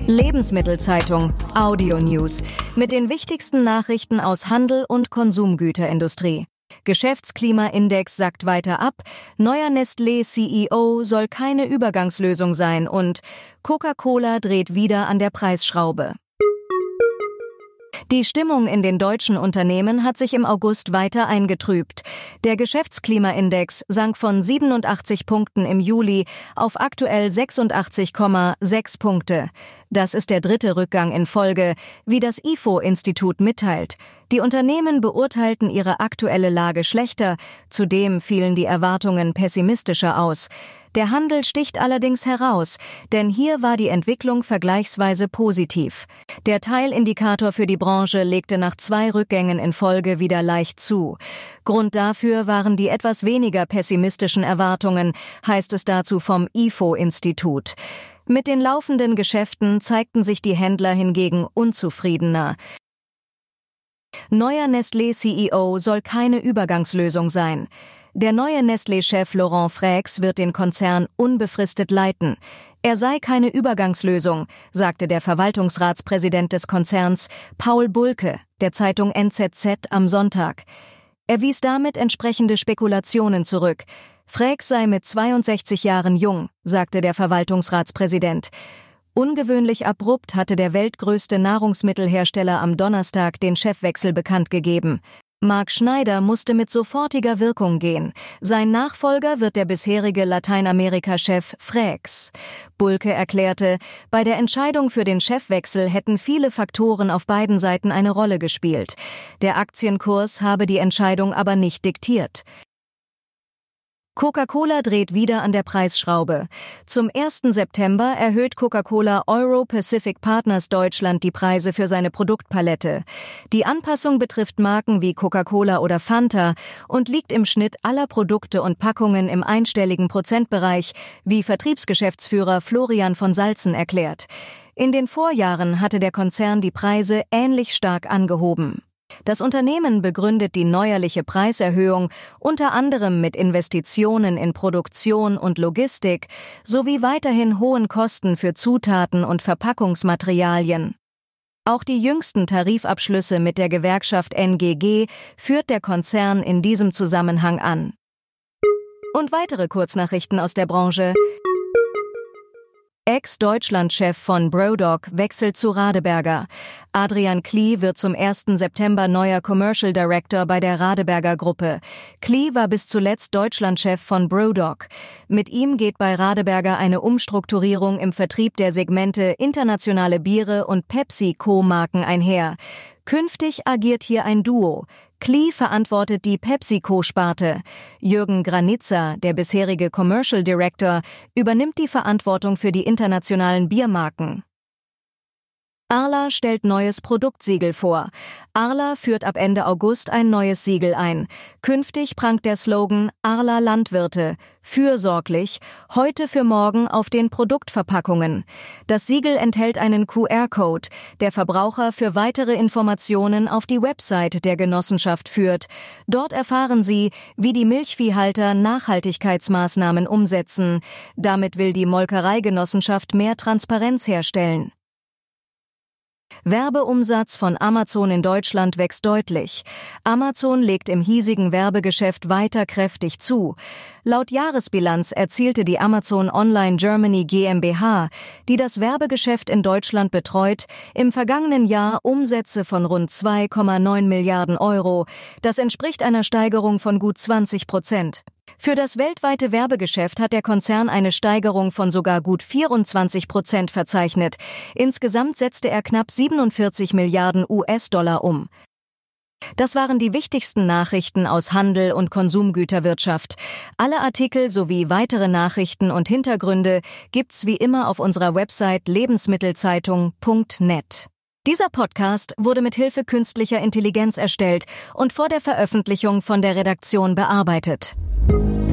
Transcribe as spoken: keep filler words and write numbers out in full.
Lebensmittelzeitung Audio News mit den wichtigsten Nachrichten aus Handel und Konsumgüterindustrie. Geschäftsklimaindex sackt weiter ab, neuer Nestlé-C E O soll keine Übergangslösung sein und Coca-Cola dreht wieder an der Preisschraube. Die Stimmung in den deutschen Unternehmen hat sich im August weiter eingetrübt. Der Geschäftsklimaindex sank von siebenundachtzig Punkten im Juli auf aktuell sechsundachtzig Komma sechs Punkte. Das ist der dritte Rückgang in Folge, wie das I F O-Institut mitteilt. Die Unternehmen beurteilten ihre aktuelle Lage schlechter, zudem fielen die Erwartungen pessimistischer aus. Der Handel sticht allerdings heraus, denn hier war die Entwicklung vergleichsweise positiv. Der Teilindikator für die Branche legte nach zwei Rückgängen in Folge wieder leicht zu. Grund dafür waren die etwas weniger pessimistischen Erwartungen, heißt es dazu vom I F O-Institut. Mit den laufenden Geschäften zeigten sich die Händler hingegen unzufriedener. Neuer Nestlé-C E O soll keine Übergangslösung sein. Der neue Nestlé-Chef Laurent Freixe wird den Konzern unbefristet leiten. Er sei keine Übergangslösung, sagte der Verwaltungsratspräsident des Konzerns Paul Bulcke der Zeitung N Z Z am Sonntag. Er wies damit entsprechende Spekulationen zurück. Freixe sei mit zweiundsechzig Jahren jung, sagte der Verwaltungsratspräsident. Ungewöhnlich abrupt hatte der weltgrößte Nahrungsmittelhersteller am Donnerstag den Chefwechsel bekannt gegeben. Marc Schneider musste mit sofortiger Wirkung gehen. Sein Nachfolger wird der bisherige Lateinamerika-Chef Freixe. Bulcke erklärte, bei der Entscheidung für den Chefwechsel hätten viele Faktoren auf beiden Seiten eine Rolle gespielt. Der Aktienkurs habe die Entscheidung aber nicht diktiert. Coca-Cola dreht wieder an der Preisschraube. Zum ersten September erhöht Coca-Cola Euro-Pacific Partners Deutschland die Preise für seine Produktpalette. Die Anpassung betrifft Marken wie Coca-Cola oder Fanta und liegt im Schnitt aller Produkte und Packungen im einstelligen Prozentbereich, wie Vertriebsgeschäftsführer Florian von Salzen erklärt. In den Vorjahren hatte der Konzern die Preise ähnlich stark angehoben. Das Unternehmen begründet die neuerliche Preiserhöhung unter anderem mit Investitionen in Produktion und Logistik sowie weiterhin hohen Kosten für Zutaten und Verpackungsmaterialien. Auch die jüngsten Tarifabschlüsse mit der Gewerkschaft N G G führt der Konzern in diesem Zusammenhang an. Und weitere Kurznachrichten aus der Branche. Ex-Deutschland-Chef von BroDoc wechselt zu Radeberger. Adrian Klee wird zum ersten September neuer Commercial Director bei der Radeberger Gruppe. Klee war bis zuletzt Deutschland-Chef von BroDoc. Mit ihm geht bei Radeberger eine Umstrukturierung im Vertrieb der Segmente internationale Biere und PepsiCo-Marken einher. Künftig agiert hier ein Duo. Klee verantwortet die PepsiCo-Sparte. Jürgen Granitzer, der bisherige Commercial Director, übernimmt die Verantwortung für die internationalen Biermarken. Arla stellt neues Produktsiegel vor. Arla führt ab Ende August ein neues Siegel ein. Künftig prangt der Slogan Arla Landwirte, fürsorglich, heute für morgen auf den Produktverpackungen. Das Siegel enthält einen Q R-Code, der Verbraucher für weitere Informationen auf die Website der Genossenschaft führt. Dort erfahren Sie, wie die Milchviehhalter Nachhaltigkeitsmaßnahmen umsetzen. Damit will die Molkereigenossenschaft mehr Transparenz herstellen. Werbeumsatz von Amazon in Deutschland wächst deutlich. Amazon legt im hiesigen Werbegeschäft weiter kräftig zu. Laut Jahresbilanz erzielte die Amazon Online Germany GmbH, die das Werbegeschäft in Deutschland betreut, im vergangenen Jahr Umsätze von rund zwei Komma neun Milliarden Euro. Das entspricht einer Steigerung von gut zwanzig Prozent. Für das weltweite Werbegeschäft hat der Konzern eine Steigerung von sogar gut vierundzwanzig Prozent verzeichnet. Insgesamt setzte er knapp siebenundvierzig Milliarden U S-Dollar um. Das waren die wichtigsten Nachrichten aus Handel und Konsumgüterwirtschaft. Alle Artikel sowie weitere Nachrichten und Hintergründe gibt's wie immer auf unserer Website lebensmittelzeitung punkt net. Dieser Podcast wurde mit Hilfe künstlicher Intelligenz erstellt und vor der Veröffentlichung von der Redaktion bearbeitet.